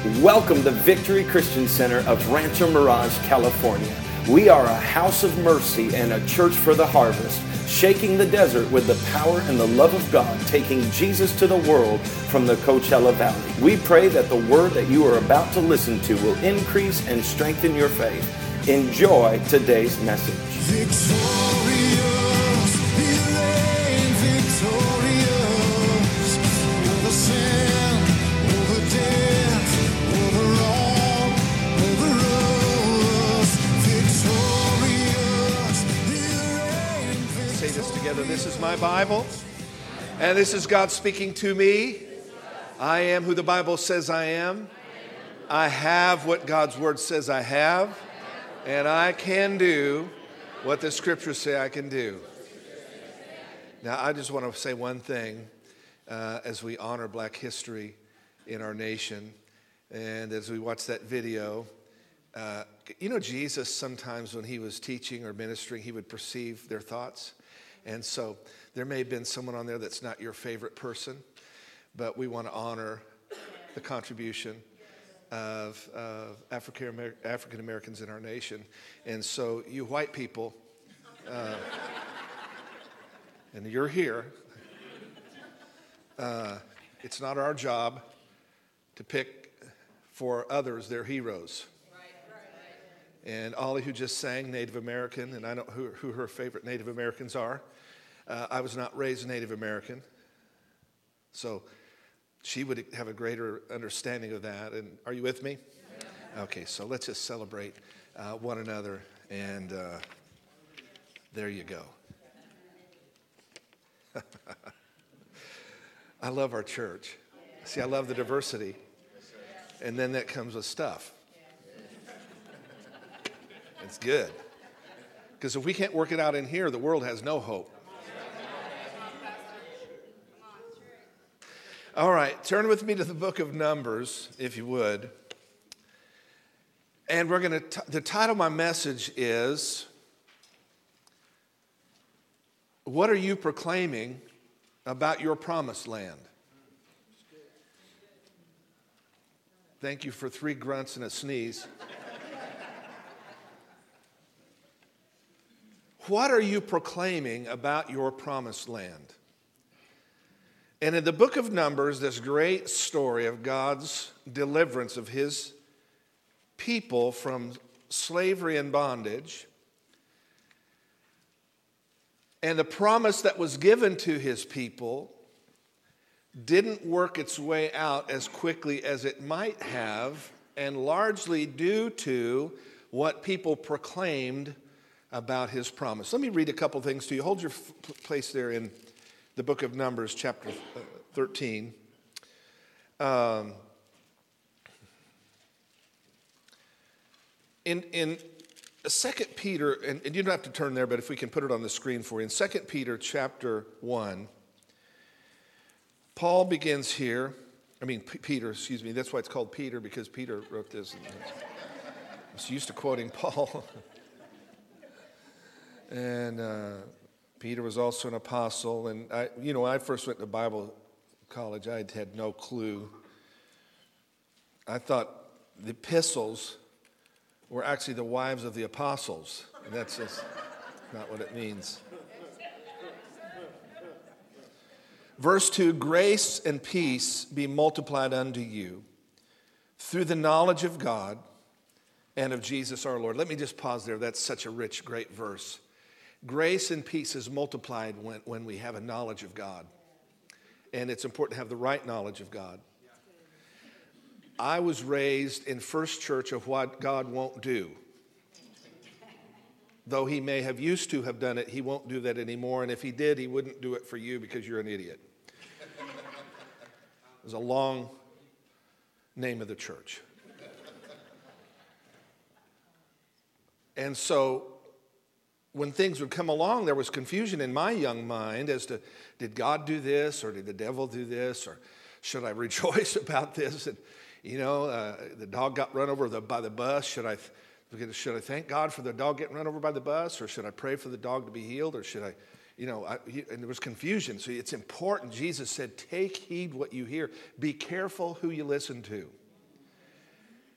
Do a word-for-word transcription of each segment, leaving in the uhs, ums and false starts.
Welcome to Victory Christian Center of Rancho Mirage, California. We are a house of mercy and a church for the harvest, shaking the desert with the power and the love of God, taking Jesus to the world from the Coachella Valley. We pray that the word that you are about to listen to will increase and strengthen your faith. Enjoy today's message. Victorious, we reign victorious, over sin, over death, over all, over us. Victorious, we reign victorious. Say this together. This is my Bible, and this is God speaking to me. I am who the Bible says I am. I have what God's word says I have, and I can do what the scriptures say I can do. Now, I just want to say one thing uh, as we honor Black history in our nation, and as we watch that video. Uh, you know, Jesus, sometimes when he was teaching or ministering, he would perceive their thoughts. And so there may have been someone on there that's not your favorite person, but we want to honor the contribution of uh, African African Americans in our nation. And so you white people, uh, and you're here, uh, it's not our job to pick for others their heroes. And Ollie, who just sang Native American, and I know who, who her favorite Native Americans are. Uh, I was not raised Native American, so she would have a greater understanding of that. And are you with me? Yeah. Okay, so let's just celebrate uh, one another, and uh, there you go. I love our church. See, I love the diversity, and then that comes with stuff. It's good. Because if we can't work it out in here, the world has no hope. All right, turn with me to the book of Numbers, if you would. And we're going to, the title of my message is, What are you proclaiming about your promised land? Thank you for three grunts and a sneeze. What are you proclaiming about your promised land? And in the book of Numbers, this great story of God's deliverance of his people from slavery and bondage, and the promise that was given to his people didn't work its way out as quickly as it might have, and largely due to what people proclaimed about his promise. Let me read a couple things to you. Hold your f- place there in the book of Numbers, chapter thirteen. Um, in in Second Peter, and, and you don't have to turn there, but if we can put it on the screen for you. In Second Peter chapter one, Paul begins here. I mean, P- Peter, excuse me. That's why it's called Peter, because Peter wrote this. I'm so used to quoting Paul. And uh, Peter was also an apostle. And, I, you know, when I first went to Bible college, I had no clue. I thought the epistles were actually the wives of the apostles. And that's just not what it means. Verse two, grace and peace be multiplied unto you through the knowledge of God and of Jesus our Lord. Let me just pause there. That's such a rich, great verse. Grace and peace is multiplied when, when we have a knowledge of God. And it's important to have the right knowledge of God. I was raised in First Church of what God won't do. Though he may have used to have done it, he won't do that anymore. And if he did, he wouldn't do it for you because you're an idiot. It was a long name of the church. And so when things would come along, there was confusion in my young mind as to, did God do this, or did the devil do this, or should I rejoice about this? And, you know, uh, the dog got run over the, by the bus. Should I, should I thank God for the dog getting run over by the bus, or should I pray for the dog to be healed, or should I, you know, I, and there was confusion. So it's important. Jesus said, take heed what you hear. Be careful who you listen to.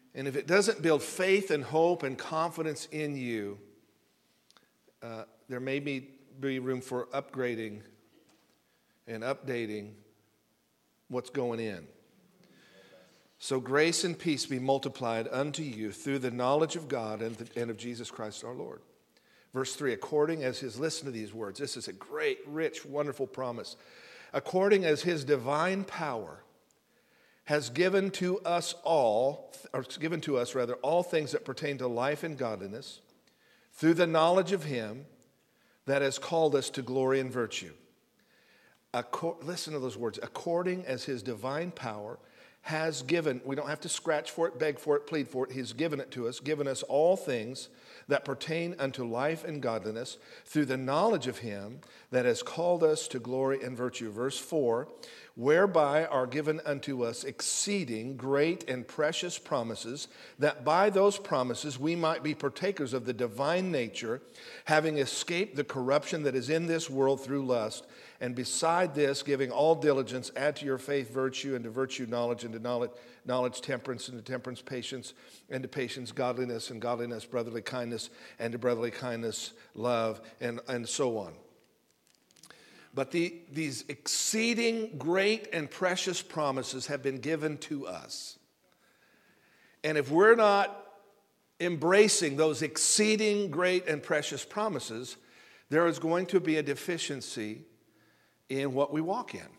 And if it doesn't build faith and hope and confidence in you, uh, there may be, be room for upgrading and updating what's going in. So grace and peace be multiplied unto you through the knowledge of God and, the, and of Jesus Christ our Lord. Verse three, according as his, listen to these words. This is a great, rich, wonderful promise. According as his divine power has given to us all, or given to us rather, all things that pertain to life and godliness, through the knowledge of him that has called us to glory and virtue. Acco- listen to those words. According as his divine power has given, we don't have to scratch for it, beg for it, plead for it. He's given it to us, given us all things that pertain unto life and godliness through the knowledge of him that has called us to glory and virtue. Verse four, whereby are given unto us exceeding great and precious promises, that by those promises we might be partakers of the divine nature, having escaped the corruption that is in this world through lust. And beside this, giving all diligence, add to your faith virtue, and to virtue knowledge, and to knowledge, knowledge temperance, and to temperance patience, and to patience godliness, and godliness brotherly kindness, and to brotherly kindness love, and, and so on. But the, these exceeding great and precious promises have been given to us. And if we're not embracing those exceeding great and precious promises, there is going to be a deficiency in what we walk in.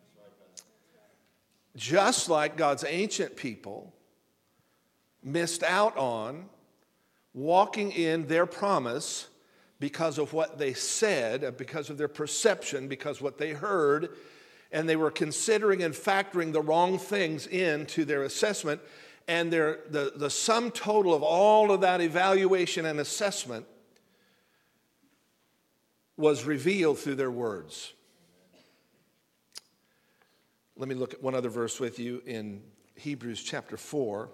Just like God's ancient people missed out on walking in their promise because of what they said, because of their perception, because of what they heard, and they were considering and factoring the wrong things into their assessment, and their, the, the sum total of all of that evaluation and assessment was revealed through their words. Let me look at one other verse with you in Hebrews chapter four.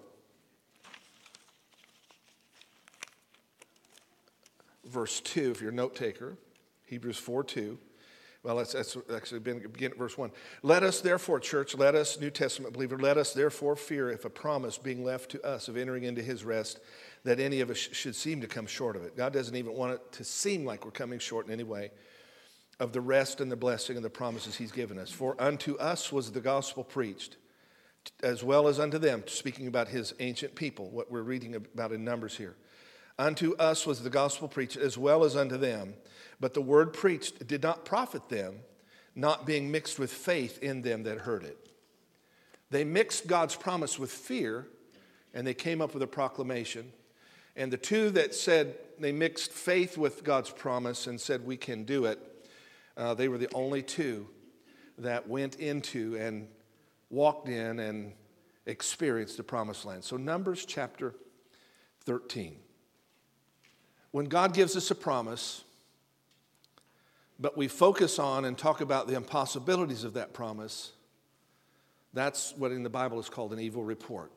Verse two, if you're a note taker. Hebrews four two. Well, that's, that's actually been, begin at verse one. Let us therefore, church, let us, New Testament believer, let us therefore fear if a promise being left to us of entering into his rest, that any of us should seem to come short of it. God doesn't even want it to seem like we're coming short in any way of the rest and the blessing and the promises he's given us. For unto us was the gospel preached, as well as unto them, speaking about his ancient people, what we're reading about in Numbers here. Unto us was the gospel preached, as well as unto them. But the word preached did not profit them, not being mixed with faith in them that heard it. They mixed God's promise with fear, and they came up with a proclamation. And the two that said they mixed faith with God's promise and said we can do it, Uh, they were the only two that went into and walked in and experienced the promised land. So Numbers chapter thirteen. When God gives us a promise, but we focus on and talk about the impossibilities of that promise, that's what in the Bible is called an evil report.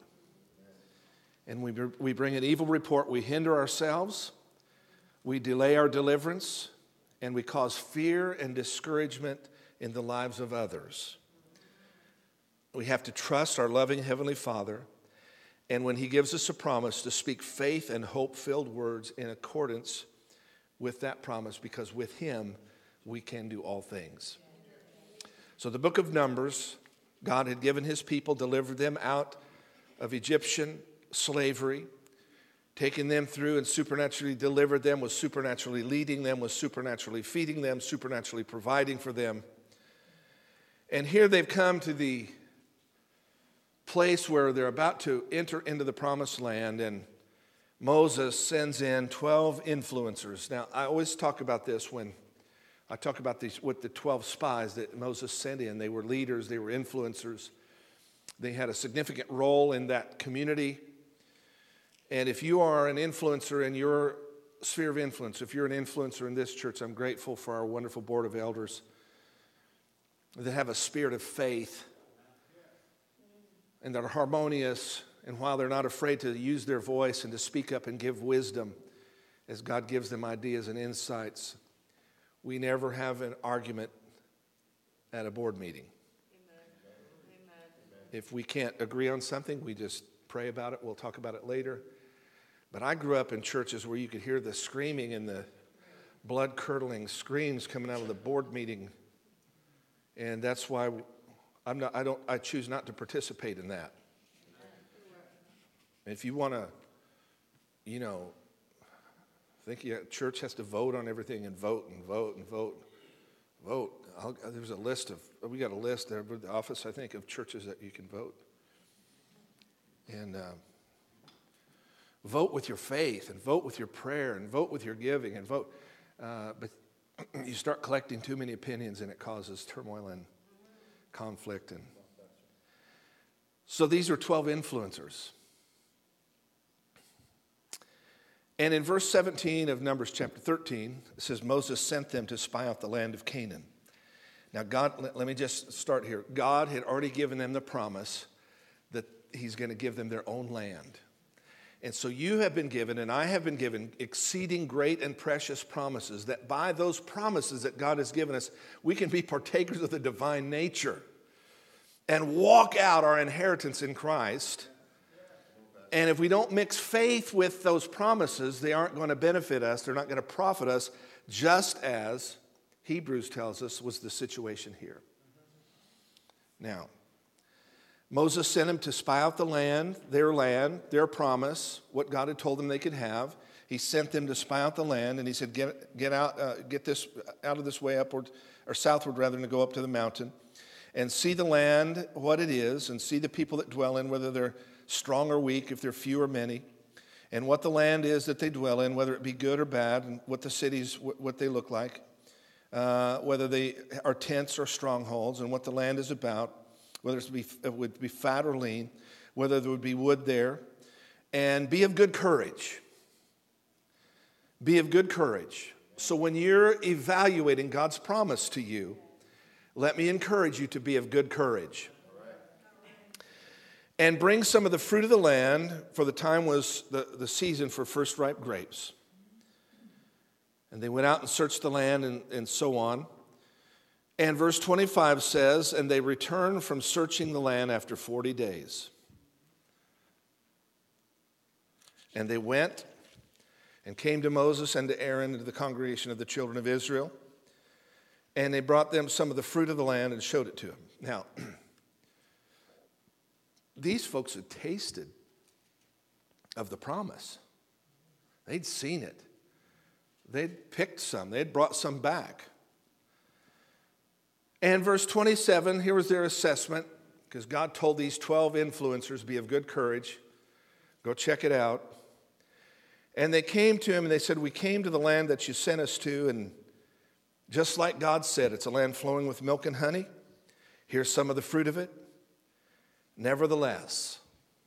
And we, we bring an evil report, we hinder ourselves, we delay our deliverance, and we cause fear and discouragement in the lives of others. We have to trust our loving Heavenly Father, and when he gives us a promise, to speak faith and hope-filled words in accordance with that promise, because with him we can do all things. So the book of Numbers, God had given his people, delivered them out of Egyptian slavery, taking them through and supernaturally delivered them, was supernaturally leading them, was supernaturally feeding them, supernaturally providing for them. And here they've come to the place where they're about to enter into the promised land, and Moses sends in twelve influencers. Now, I always talk about this when I talk about these with the twelve spies that Moses sent in. They were leaders, they were influencers. They had a significant role in that community. And if you are an influencer in your sphere of influence, if you're an influencer in this church, I'm grateful for our wonderful board of elders that have a spirit of faith and that are harmonious, and while they're not afraid to use their voice and to speak up and give wisdom as God gives them ideas and insights, we never have an argument at a board meeting. Amen. If we can't agree on something, we just pray about it. We'll talk about it later. But I grew up in churches where you could hear the screaming and the blood-curdling screams coming out of the board meeting. And that's why I'm not, I don't, I choose not to participate in that. If you want to, you know, think yeah, church has to vote on everything and vote and vote and vote, vote. I'll, there's a list of, we got a list there at the office, I think, of churches that you can vote. And uh, vote with your faith and vote with your prayer and vote with your giving and vote. Uh, but you start collecting too many opinions and it causes turmoil and conflict. And so these are twelve influencers. And in verse seventeen of Numbers chapter thirteen, it says, Moses sent them to spy out the land of Canaan. Now, God, let, let me just start here. God had already given them the promise that he's going to give them their own land. And so you have been given, and I have been given, exceeding great and precious promises, that by those promises that God has given us, we can be partakers of the divine nature and walk out our inheritance in Christ. And if we don't mix faith with those promises, they aren't going to benefit us. They're not going to profit us, just as Hebrews tells us was the situation here. Now, Moses sent them to spy out the land, their land, their promise, what God had told them they could have. He sent them to spy out the land, and he said, get, get out, uh, get this out of this way upward, or southward rather, than to go up to the mountain, and see the land, what it is, and see the people that dwell in, whether they're strong or weak, if they're few or many, and what the land is that they dwell in, whether it be good or bad, and what the cities, what they look like, uh, whether they are tents or strongholds, and what the land is about, whether it, be, it would be fat or lean, whether there would be wood there, and be of good courage. Be of good courage. So when you're evaluating God's promise to you, let me encourage you to be of good courage. And bring some of the fruit of the land, for the time was the, the season for first ripe grapes. And they went out and searched the land and, and so on. And verse twenty-five says, and they returned from searching the land after forty days. And they went and came to Moses and to Aaron and to the congregation of the children of Israel. And they brought them some of the fruit of the land and showed it to them. Now, these folks had tasted of the promise. They'd seen it. They'd picked some. They'd brought some back. And verse twenty-seven, here was their assessment, because God told these twelve influencers, be of good courage. Go check it out. And they came to him and they said, we came to the land that you sent us to, and just like God said, it's a land flowing with milk and honey. Here's some of the fruit of it. Nevertheless,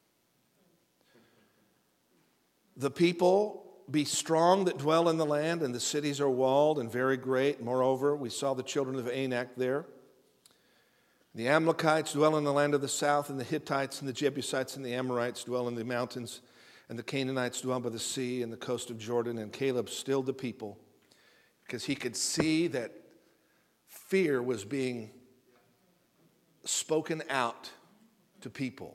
the people be strong that dwell in the land, and the cities are walled and very great. Moreover, we saw the children of Anak there. The Amalekites dwell in the land of the south, and the Hittites and the Jebusites and the Amorites dwell in the mountains, and the Canaanites dwell by the sea and the coast of Jordan. And Caleb stilled the people because he could see that fear was being spoken out to people.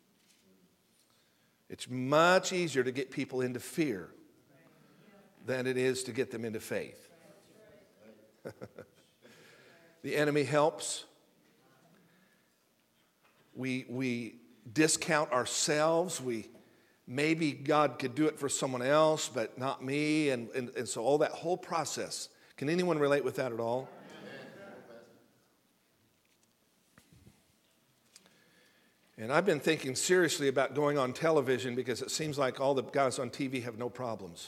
It's much easier to get people into fear than it is to get them into faith. The enemy helps. We, we discount ourselves. We maybe God could do it for someone else, but not me. And, and, and so all that whole process. Can anyone relate with that at all? And I've been thinking seriously about going on television because it seems like all the guys on T V have no problems.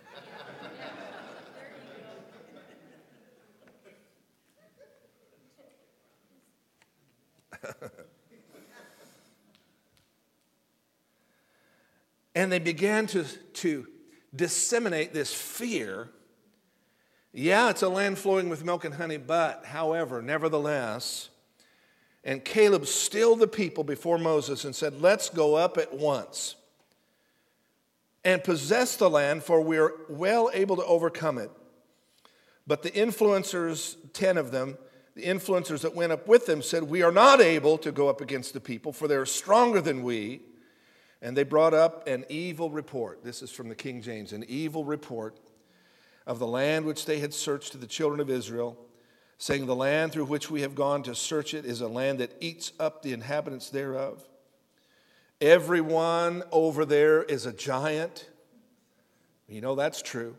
And they began to, to disseminate this fear. Yeah, it's a land flowing with milk and honey, but however, nevertheless, and Caleb stilled the people before Moses and said, let's go up at once and possess the land, for we are well able to overcome it. But the influencers, ten of them, the influencers that went up with them said, we are not able to go up against the people, for they are stronger than we. And they brought up an evil report. This is from the King James. An evil report of the land which they had searched to the children of Israel, saying, the land through which we have gone to search it is a land that eats up the inhabitants thereof. Everyone over there is a giant. You know that's true.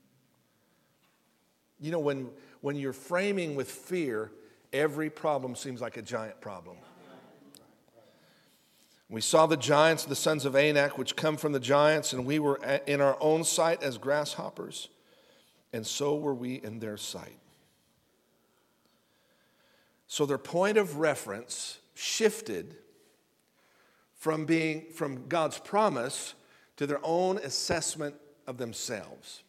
You know, when, when you're framing with fear, every problem seems like a giant problem. We saw the giants, the sons of Anak, which come from the giants, and we were in our own sight as grasshoppers, and so were we in their sight. So their point of reference shifted from being from God's promise to their own assessment of themselves.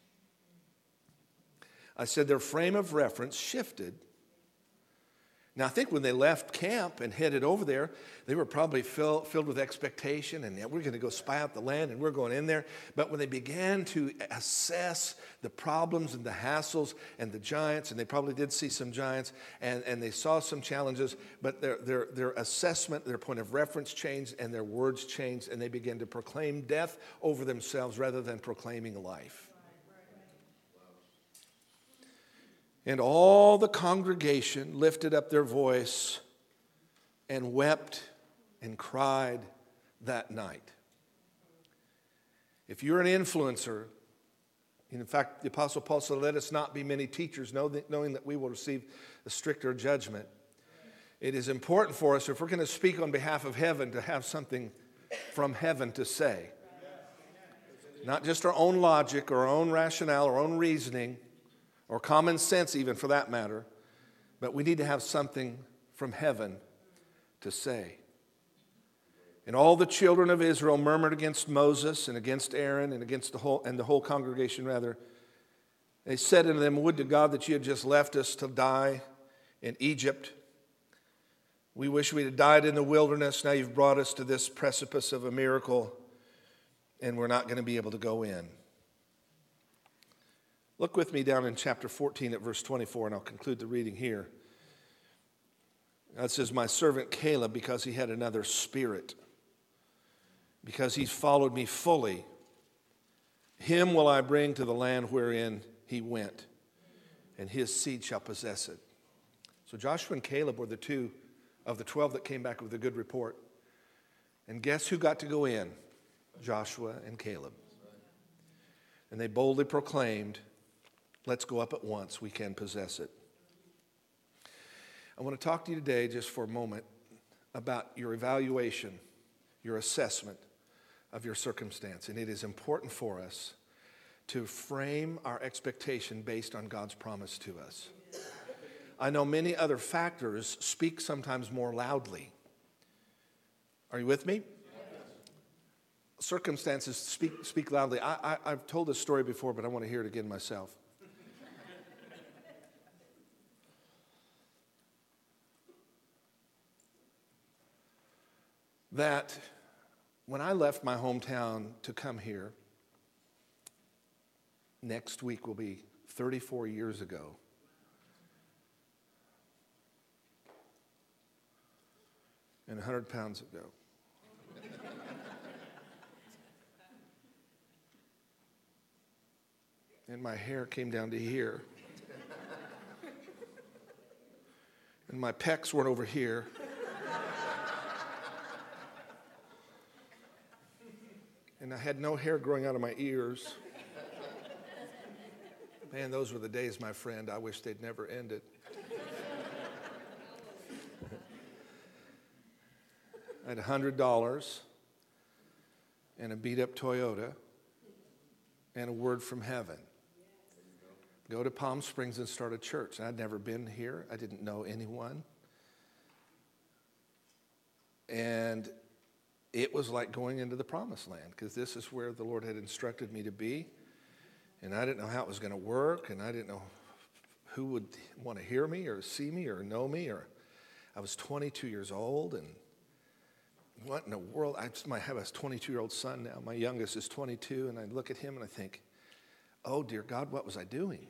I said their frame of reference shifted. Now, I think when they left camp and headed over there, they were probably fill, filled with expectation, and yeah, we're going to go spy out the land, and we're going in there. But when they began to assess the problems and the hassles and the giants, and they probably did see some giants, and, and they saw some challenges, but their, their, their assessment, their point of reference changed, and their words changed, and they began to proclaim death over themselves rather than proclaiming life. And all the congregation lifted up their voice and wept and cried that night. If you're an influencer, in fact, the Apostle Paul said, let us not be many teachers, knowing that we will receive a stricter judgment. It is important for us, if we're going to speak on behalf of heaven, to have something from heaven to say. Not just our own logic or our own rationale, our own reasoning, or common sense even for that matter, but we need to have something from heaven to say. And all the children of Israel murmured against Moses and against Aaron and against the whole and the whole congregation rather. They said unto them, would to God that you had just left us to die in Egypt. We wish we had died in the wilderness. Now you've brought us to this precipice of a miracle, and we're not going to be able to go in. Look with me down in chapter fourteen at verse twenty-four, and I'll conclude the reading here. It says, my servant Caleb, because he had another spirit, because he's followed me fully, him will I bring to the land wherein he went, and his seed shall possess it. So Joshua and Caleb were the two of the twelve that came back with a good report. And guess who got to go in? Joshua and Caleb. And they boldly proclaimed, let's go up at once, we can possess it. I want to talk to you today just for a moment about your evaluation, your assessment of your circumstance. And it is important for us to frame our expectation based on God's promise to us. I know many other factors speak sometimes more loudly. Are you with me? Circumstances speak, speak loudly. I, I, I've told this story before, but I want to hear it again myself. That when I left my hometown to come here, next week will be thirty-four years ago. And one hundred pounds ago. And my hair came down to here. And my pecs weren't over here. And I had no hair growing out of my ears. Man, those were the days, my friend. I wish they'd never ended. I had one hundred dollars and a beat-up Toyota and a word from heaven. Go to Palm Springs and start a church. And I'd never been here. I didn't know anyone. And it was like going into the promised land, because this is where the Lord had instructed me to be. And I didn't know how it was going to work, and I didn't know who would want to hear me or see me or know me. Or I was twenty-two years old, and what in the world? I have a twenty-two-year-old son now. My youngest is twenty-two, and I look at him and I think, oh, dear God, what was I doing?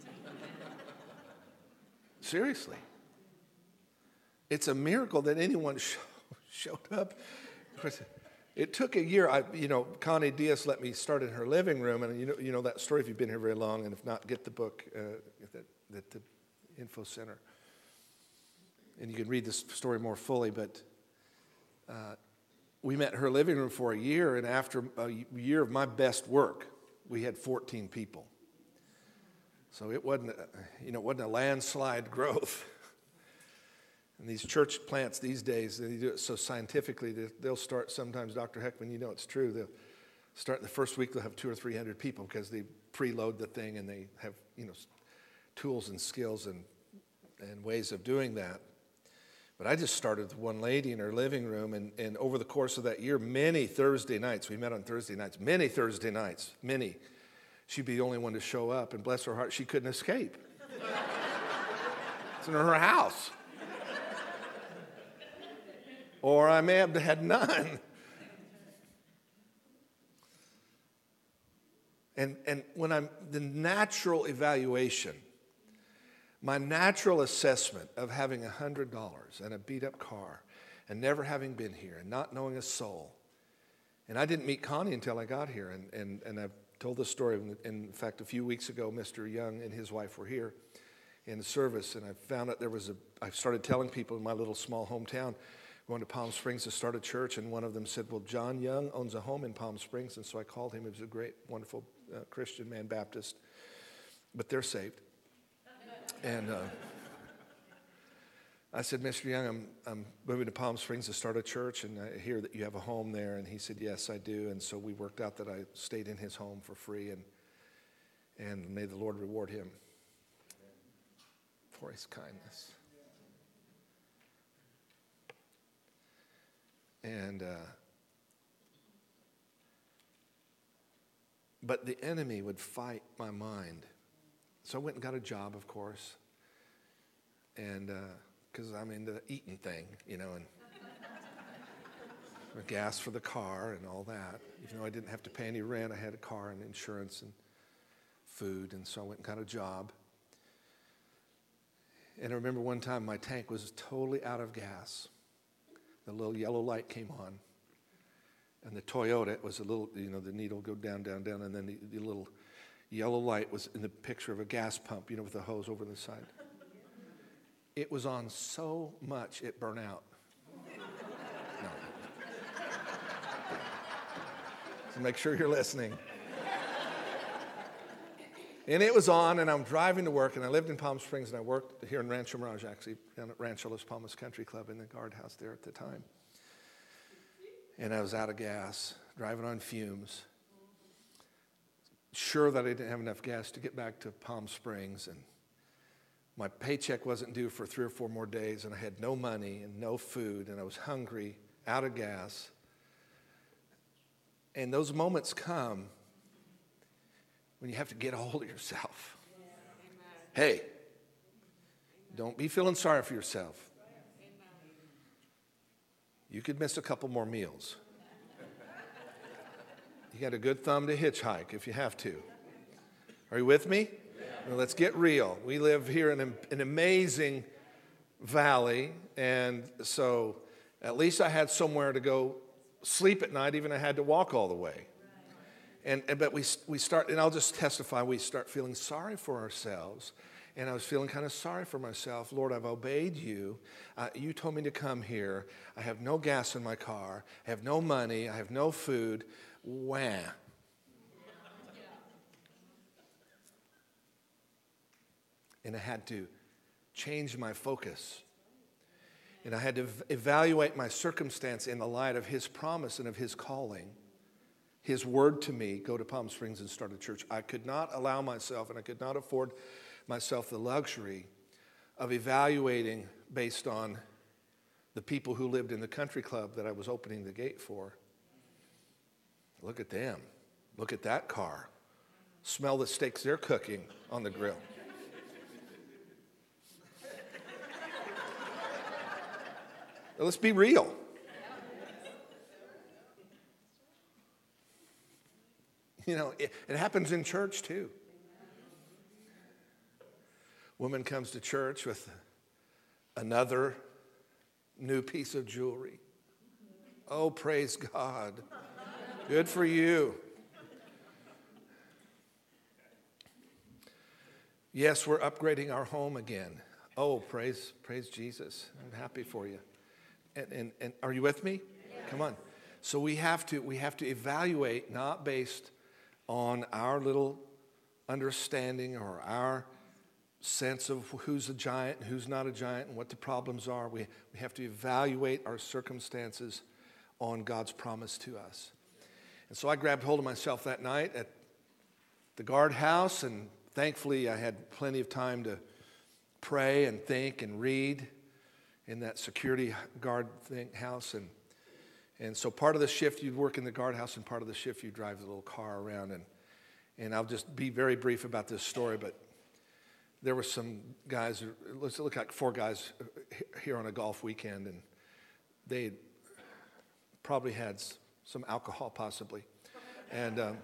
Seriously. It's a miracle that anyone sh- showed up. It took a year. I, you know, Connie Diaz let me start in her living room, and you know, you know that story if you've been here very long, and if not, get the book uh, at, at the Info Center, and you can read this story more fully. But uh, we met in her living room for a year, and after a year of my best work, we had fourteen people. So it wasn't, a, you know, it wasn't a landslide growth. And these church plants these days, they do it so scientifically that they'll start sometimes, Doctor Heckman, you know it's true, they'll start in the first week, they'll have two or three hundred people because they preload the thing and they have, you know, tools and skills and, and ways of doing that. But I just started with one lady in her living room, and, and over the course of that year, many Thursday nights, we met on Thursday nights, many Thursday nights, many, she'd be the only one to show up, and bless her heart, she couldn't escape. It's in her house. Or I may have had none. And, and when I'm, the natural evaluation, my natural assessment of having one hundred dollars and a beat-up car and never having been here and not knowing a soul, and I didn't meet Connie until I got here, and, and, and I've told this story. In fact, a few weeks ago, Mister Young and his wife were here in the service, and I found out there was a, I started telling people in my little small hometown, going to Palm Springs to start a church, and one of them said, well, John Young owns a home in Palm Springs, and so I called him. He was a great, wonderful uh, Christian man, Baptist, but they're saved. And uh, I said, Mister Young, I'm, I'm moving to Palm Springs to start a church, and I hear that you have a home there, and he said, yes, I do, and so we worked out that I stayed in his home for free, and, and may the Lord reward him for his kindness. And, uh, but the enemy would fight my mind. So I went and got a job, of course. And, because uh, I'm into the eating thing, you know, and gas for the car and all that. Even though I didn't have to pay any rent, I had a car and insurance and food. And so I went and got a job. And I remember one time my tank was totally out of gas. The little yellow light came on, and the Toyota, it was a little, you know, the needle go down, down, down, and then the, the little yellow light was in the picture of a gas pump, you know, with the hose over the side. It was on so much it burned out. No. So make sure you're listening. And it was on, and I'm driving to work, and I lived in Palm Springs, and I worked here in Rancho Mirage, actually, down at Rancho Las Palmas Country Club in the guardhouse there at the time. And I was out of gas, driving on fumes, sure that I didn't have enough gas to get back to Palm Springs, and my paycheck wasn't due for three or four more days, and I had no money and no food, and I was hungry, out of gas. And those moments come when you have to get a hold of yourself. Hey, don't be feeling sorry for yourself. You could miss a couple more meals. You got a good thumb to hitchhike if you have to. Are you with me? Well, let's get real. We live here in an amazing valley, and so at least I had somewhere to go sleep at night, even I had to walk all the way. And, and but we we start, and I'll just testify, we start feeling sorry for ourselves. And I was feeling kind of sorry for myself. Lord, I've obeyed you. Uh, you told me to come here. I have no gas in my car. I have no money. I have no food. Wah. And I had to change my focus. And I had to v- evaluate my circumstance in the light of his promise and of his calling. His word to me, go to Palm Springs and start a church. I could not allow myself, and I could not afford myself the luxury of evaluating based on the people who lived in the country club that I was opening the gate for. Look at them. Look at that car. Smell the steaks they're cooking on the grill. Let's be real. You know, it, it happens in church too. Woman comes to church with another new piece of jewelry. Oh, praise God. Good for you. Yes, we're upgrading our home again. Oh, praise, praise Jesus. I'm happy for you. And, and, and are you with me? Yeah. Come on. So we have to we have to evaluate not based on our little understanding or our sense of who's a giant and who's not a giant and what the problems are. We, we have to evaluate our circumstances on God's promise to us. And so I grabbed hold of myself that night at the guardhouse, and thankfully I had plenty of time to pray and think and read in that security guard thing, house. And, and so part of the shift you'd work in the guardhouse, and part of the shift you drive the little car around. And, and I'll just be very brief about this story, but there were some guys, let's look like four guys here on a golf weekend, and they probably had some alcohol possibly. And um,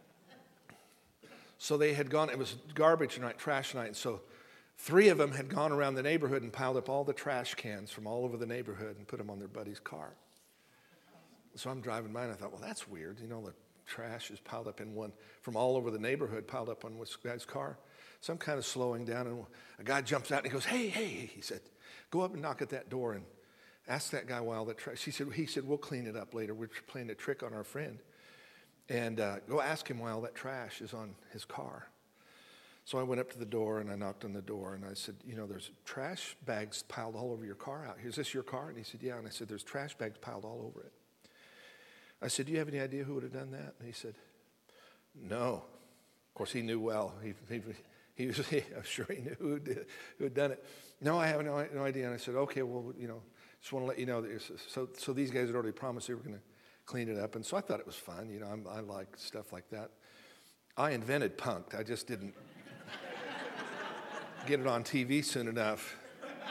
so they had gone, it was garbage night, trash night, and so three of them had gone around the neighborhood and piled up all the trash cans from all over the neighborhood and put them on their buddy's car. So I'm driving by and I thought, well, that's weird. You know, the trash is piled up in one, from all over the neighborhood, piled up on this guy's car. So I'm kind of slowing down, and a guy jumps out and he goes, hey, hey, hey, he said, go up and knock at that door and ask that guy why all that trash. He said, he said, we'll clean it up later. We're playing a trick on our friend. And uh, go ask him why all that trash is on his car. So I went up to the door and I knocked on the door and I said, you know, there's trash bags piled all over your car out here. Is this your car? And he said, yeah. And I said, there's trash bags piled all over it. I said, do you have any idea who would have done that? And he said, no. Of course, he knew well. He, he, he was, I'm sure he knew who, did, who had done it. No, I have no, no idea. And I said, okay, well, you know, just want to let you know that so so these guys had already promised they were going to clean it up, and so I thought it was fun. You know, I'm, I like stuff like that. I invented punked. I just didn't get it on T V soon enough.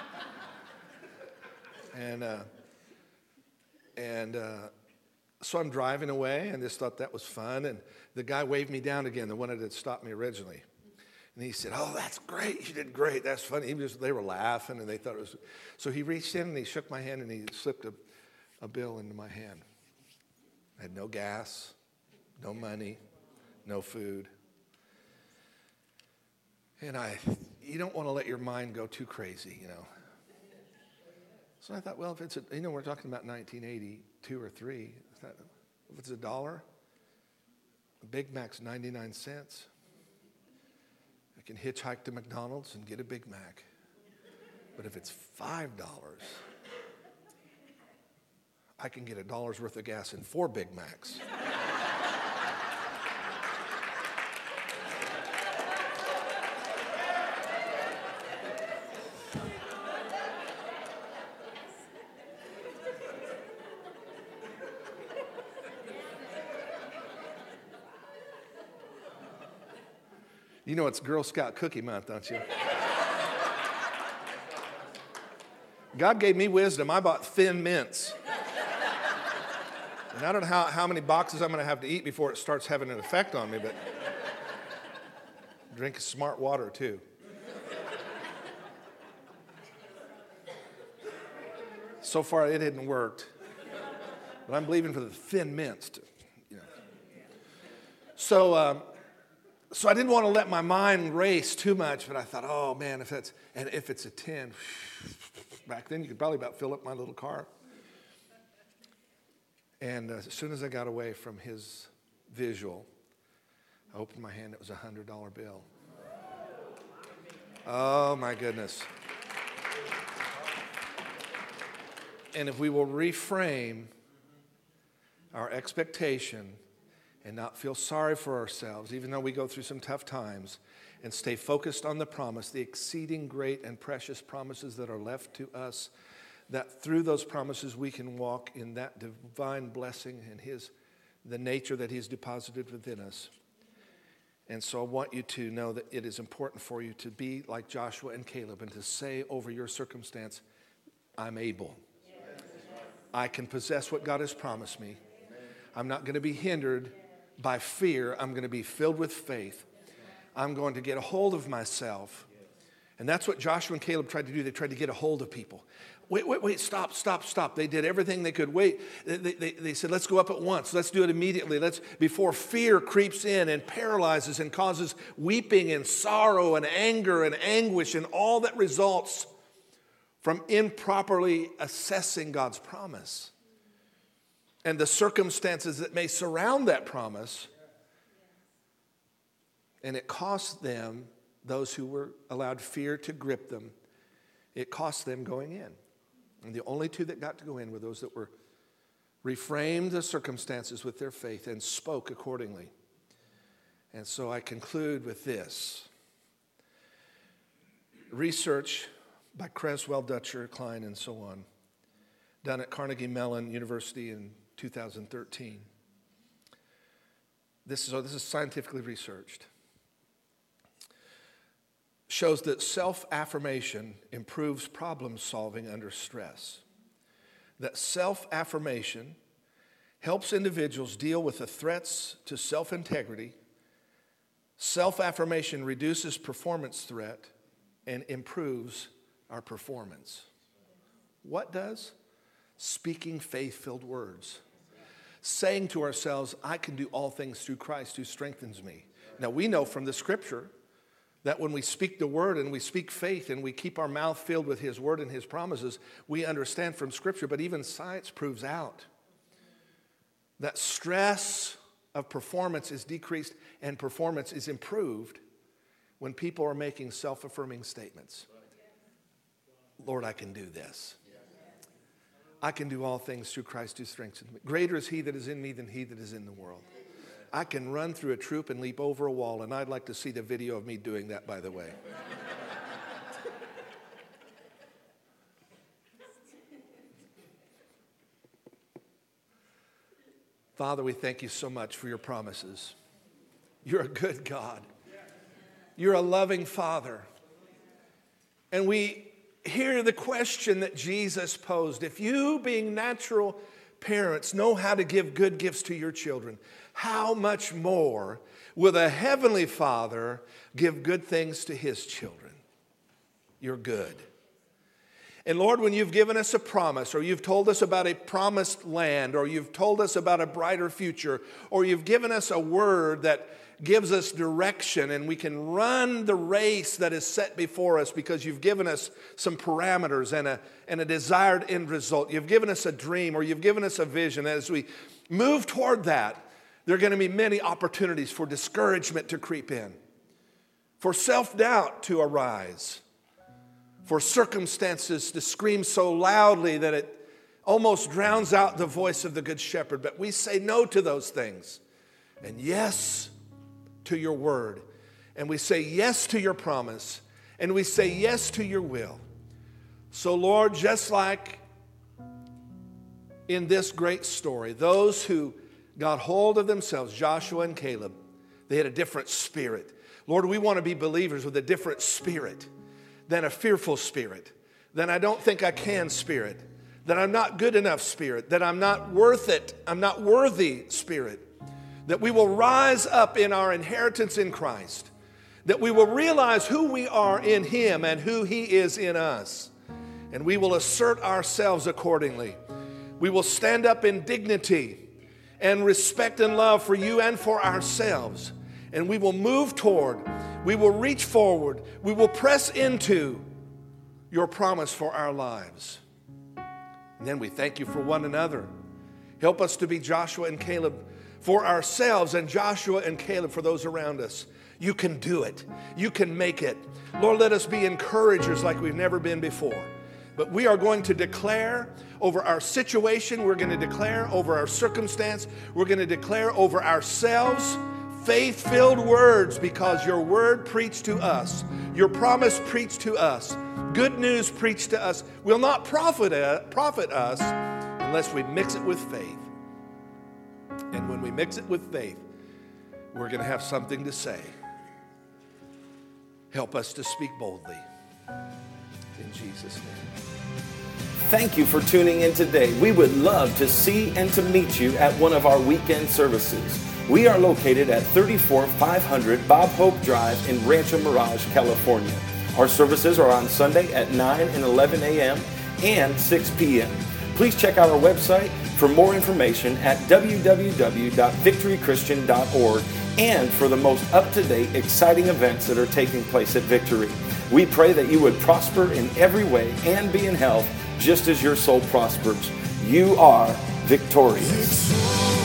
And uh, and uh, so I'm driving away, and just thought that was fun. And the guy waved me down again, the one that had stopped me originally. And he said, oh, that's great. You did great. That's funny. He was, they were laughing, and they thought it was. So he reached in, and he shook my hand, and he slipped a, a bill into my hand. I had no gas, no money, no food. And I, you don't want to let your mind go too crazy, you know. So I thought, well, if it's a, you know, we're talking about nineteen eighty-two or three. I thought, if it's a dollar, a Big Mac's ninety-nine cents. I can hitchhike to McDonald's and get a Big Mac. But if it's five dollars, I can get a dollar's worth of gas and four Big Macs. You know it's Girl Scout Cookie Month, don't you? God gave me wisdom. I bought Thin Mints. And I don't know how, how many boxes I'm going to have to eat before it starts having an effect on me, but drink smart water too. So far it hadn't worked, but I'm believing for the Thin Mints to, you know. So, um, so I didn't want to let my mind race too much, but I thought, oh man, if that's, and if it's a ten, back then you could probably about fill up my little car. And uh, as soon as I got away from his visual, I opened my hand, it was a one hundred dollar bill. Oh my goodness. And if we will reframe our expectation and not feel sorry for ourselves, even though we go through some tough times, and stay focused on the promise, the exceeding great and precious promises that are left to us, that through those promises we can walk in that divine blessing and his, the nature that he's deposited within us. And so I want you to know that it is important for you to be like Joshua and Caleb and to say over your circumstance, I'm able. I can possess what God has promised me. I'm not going to be hindered by fear. I'm going to be filled with faith. I'm going to get a hold of myself. And that's what Joshua and Caleb tried to do. They tried to get a hold of people. Wait, wait, wait, stop, stop, stop. They did everything they could. Wait, they, they, they said, let's go up at once. Let's do it immediately. Let's, before fear creeps in and paralyzes and causes weeping and sorrow and anger and anguish and all that results from improperly assessing God's promise and the circumstances that may surround that promise. And it cost them, those who were allowed fear to grip them, it cost them going in. And the only two that got to go in were those that were reframed the circumstances with their faith and spoke accordingly. And so I conclude with this. Research by Creswell, Dutcher, Klein, and so on, done at Carnegie Mellon University in two thousand thirteen. This is, oh, this is scientifically researched. Shows that self-affirmation improves problem solving under stress. That self-affirmation helps individuals deal with the threats to self-integrity. Self-affirmation reduces performance threat and improves our performance. What does? Speaking faith-filled words. Saying to ourselves, I can do all things through Christ who strengthens me. Now we know from the scripture that when we speak the word and we speak faith and we keep our mouth filled with his word and his promises, we understand from scripture, but even science proves out that stress of performance is decreased and performance is improved when people are making self-affirming statements. Lord, I can do this. I can do all things through Christ who strengthens me. Greater is he that is in me than he that is in the world. I can run through a troop and leap over a wall, and I'd like to see the video of me doing that, by the way. Father, we thank you so much for your promises. You're a good God. You're a loving Father. And we hear the question that Jesus posed. If you, being natural parents, know how to give good gifts to your children, how much more will the Heavenly Father give good things to his children? You're good. And Lord, when you've given us a promise, or you've told us about a promised land, or you've told us about a brighter future, or you've given us a word that gives us direction and we can run the race that is set before us because you've given us some parameters and a, and a desired end result. You've given us a dream, or you've given us a vision. As we move toward that, there are going to be many opportunities for discouragement to creep in, for self-doubt to arise, for circumstances to scream so loudly that it almost drowns out the voice of the Good Shepherd. But we say no to those things and yes to your word. And we say yes to your promise. And we say yes to your will. So Lord, just like in this great story, those who got hold of themselves, Joshua and Caleb, they had a different spirit. Lord, we want to be believers with a different spirit than a fearful spirit, than I don't think I can spirit, that I'm not good enough spirit, that I'm not worth it, I'm not worthy spirit, that we will rise up in our inheritance in Christ, that we will realize who we are in him and who he is in us, and we will assert ourselves accordingly. We will stand up in dignity and respect and love for you and for ourselves. And we will move toward, we will reach forward, we will press into your promise for our lives. And then we thank you for one another. Help us to be Joshua and Caleb for ourselves and Joshua and Caleb for those around us. You can do it. You can make it. Lord, let us be encouragers like we've never been before. But we are going to declare over our situation. We're going to declare over our circumstance. We're going to declare over ourselves faith-filled words, because your word preached to us. Your promise preached to us. Good news preached to us will not profit, uh, profit us unless we mix it with faith. And when we mix it with faith, we're going to have something to say. Help us to speak boldly. In Jesus' name. Thank you for tuning in today. We would love to see and to meet you at one of our weekend services. We are located at thirty-four five hundred Bob Hope Drive in Rancho Mirage, California. Our services are on Sunday at nine and eleven a.m. and six p.m. Please check out our website for more information at w w w dot victory christian dot org and for the most up-to-date, exciting events that are taking place at Victory. We pray that you would prosper in every way and be in health just as your soul prospers. You are victorious. Victorious.